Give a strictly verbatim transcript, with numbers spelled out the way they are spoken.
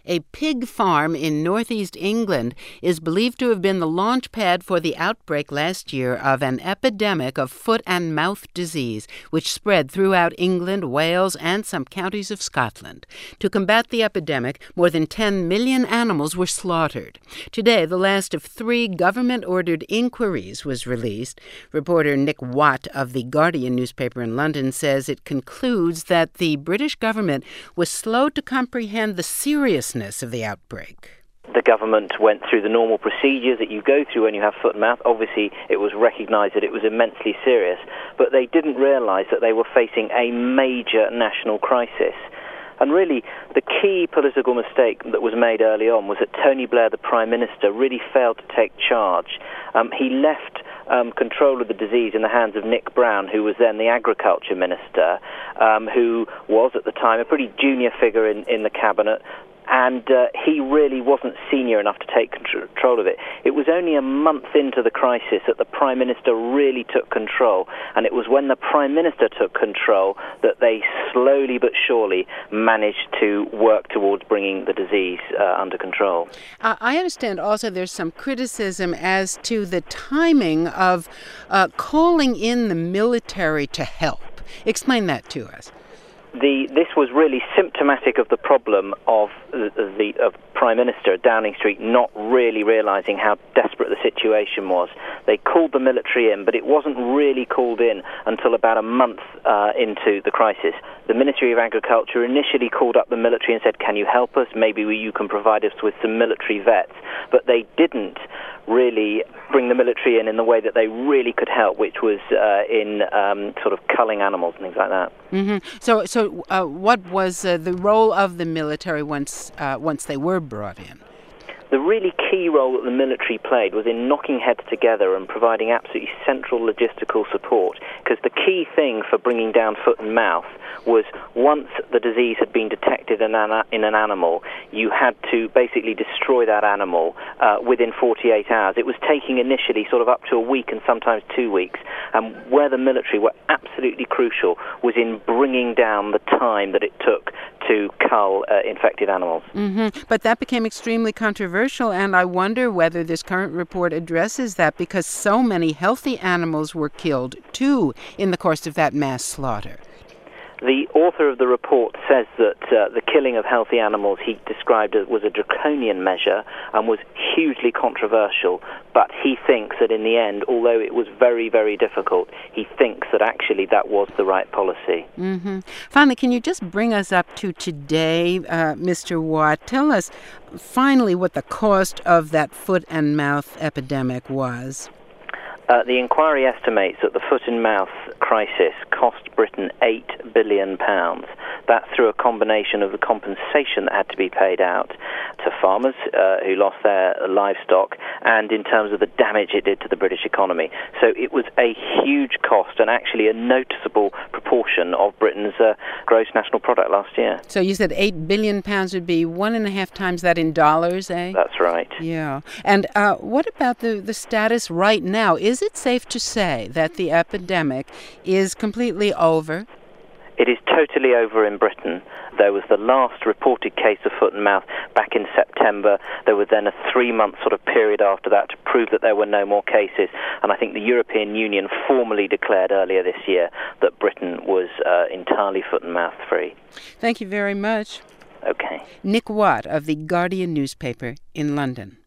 A pig farm in northeast England is believed to have been the launch pad for the outbreak last year of an epidemic of foot and mouth disease, which spread throughout England, Wales, and some counties of Scotland. To combat the epidemic, more than ten million animals were slaughtered. Today, the last of three government-ordered inquiries was released. Reporter Nick Watt of The Guardian newspaper in London says it concludes that the British government was slow to comprehend the seriousness of the outbreak. The government went through the normal procedures that you go through when you have foot and mouth. Obviously, it was recognised that it was immensely serious, but they didn't realise that they were facing a major national crisis. And really, the key political mistake that was made early on was that Tony Blair, the Prime Minister, really failed to take charge. Um, he left um, control of the disease in the hands of Nick Brown, who was then the Agriculture Minister, um, who was at the time a pretty junior figure in, in the cabinet. And uh, he really wasn't senior enough to take control of it. It was only a month into the crisis that the Prime Minister really took control. And it was when the Prime Minister took control that they slowly but surely managed to work towards bringing the disease uh, under control. Uh, I understand also there's some criticism as to the timing of uh, calling in the military to help. Explain that to us. The, this was really symptomatic of the problem of the, the of Prime Minister Downing Street not really realising how desperate the situation was. They called the military in, but it wasn't really called in until about a month uh, into the crisis. The Ministry of Agriculture initially called up the military and said, can you help us? Maybe we, you can provide us with some military vets. But they didn't really bring the military in in the way that they really could help, which was uh, in um, sort of culling animals and things like that. Mm-hmm. So, so uh, what was uh, the role of the military once uh, once they were brought in? The really key role that the military played was in knocking heads together and providing absolutely central logistical support, because the key thing for bringing down foot and mouth was once the disease had been detected in an, in an animal, you had to basically destroy that animal uh, within forty-eight hours. It was taking initially sort of up to a week and sometimes two weeks, and where the military were absolutely crucial was in bringing down the time that it took to cull uh, infected animals. Mm-hmm. But that became extremely controversial, and I wonder whether this current report addresses that, because so many healthy animals were killed, too, in the course of that mass slaughter. The author of the report says that uh, the killing of healthy animals he described as was a draconian measure and was hugely controversial, but he thinks that in the end, although it was very, very difficult, he thinks that actually that was the right policy. Mm-hmm. Finally, can you just bring us up to today, uh, Mister Watt? Tell us finally what the cost of that foot and mouth epidemic was. Uh, the inquiry estimates that the foot and mouth crisis cost Britain eight billion pounds. That's through a combination of the compensation that had to be paid out to farmers uh, who lost their livestock, and in terms of the damage it did to the British economy. So it was a huge cost and actually a noticeable proportion of Britain's uh, gross national product last year. So you said eight billion pounds would be one and a half times that in dollars, eh? That's right. Yeah. And uh, what about the, the status right now? Is it safe to say that the epidemic is completely over? It is totally over in Britain. There was the last reported case of foot and mouth back in September. There was then a three-month sort of period after that to prove that there were no more cases. And I think the European Union formally declared earlier this year that Britain was uh, entirely foot and mouth free. Thank you very much. Okay. Nick Watt of The Guardian newspaper in London.